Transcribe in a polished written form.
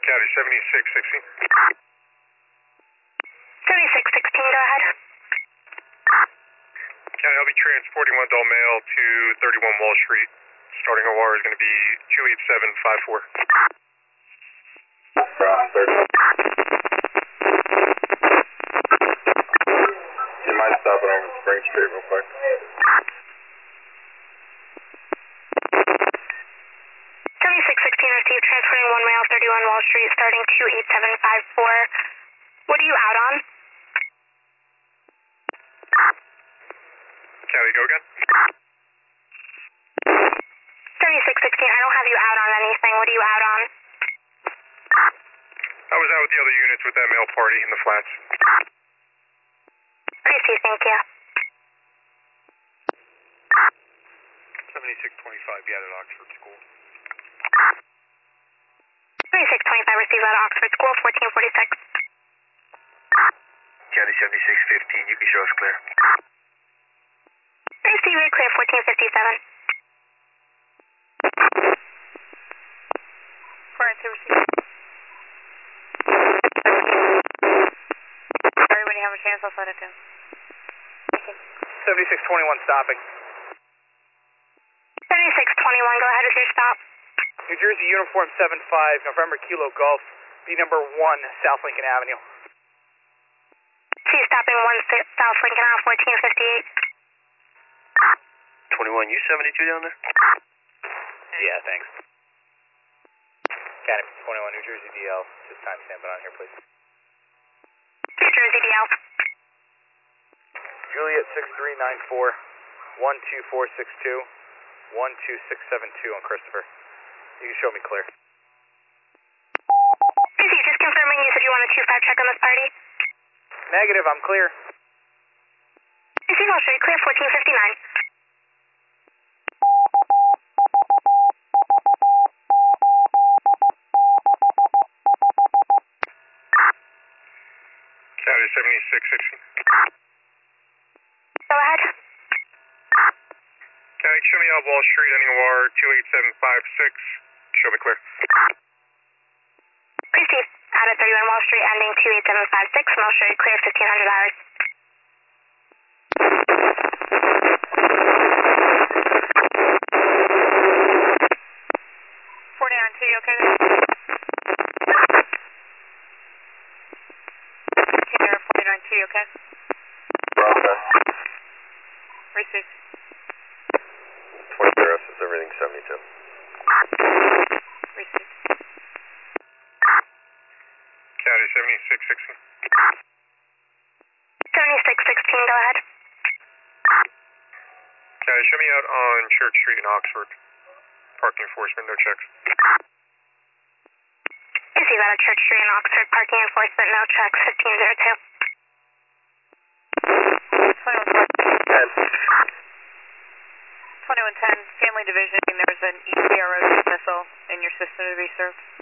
County 7616. 7616, go ahead. County, I'll be transporting one adult male to 31 Wall Street. Starting OR is going to be 28754. You might stop it over Spring Street real quick. 7616 received, transporting one male, 31 Wall Street, starting 28754. What are you out on? County, go again? 7616, I don't have you out on anything. What are you out on? I was out with the other units with that male party in the flats. Receive, thank you. 7625, be out at Oxford School. 7625 received out of Oxford School, 1446. County 7615, you can show us clear. Receive it, clear, 1457. Sorry, when you have a chance, I'll set it down. 7621 stopping. 7621, go ahead with your stop. New Jersey Uniform 75, November Kilo Golf, B number 1, South Lincoln Avenue. See, stopping 1 South Lincoln Ave, 1458. 21, you 72 down there? Yeah, thanks. Academy 21, New Jersey DL. Just timestamp it on here, please. New Jersey DL. Juliet 6394, 12462, 12672 on Christopher. You can show me clear. Receive, just confirming you said you want a 2-5 check on this party? Negative, I'm clear. Receive, I'll show you clear, 1459. County 7616. Go ahead. County, show me out Wall Street, ending OR 28756. Show me clear. Receive, out at 31 Wall Street, ending 28756, and I'll show you clear, 1500 hours. 49, you okay? Container 49, you okay? Process. Receive. 20 arrests, everything 72. Receive. County 7616. 7616, go ahead. County, show me out on Church Street in Oxford. Parking enforcement, no checks. Receive, out at Church Street in Oxford, parking enforcement, no checks, 2110, Family Division, there's an ECRO dismissal in your system to be served.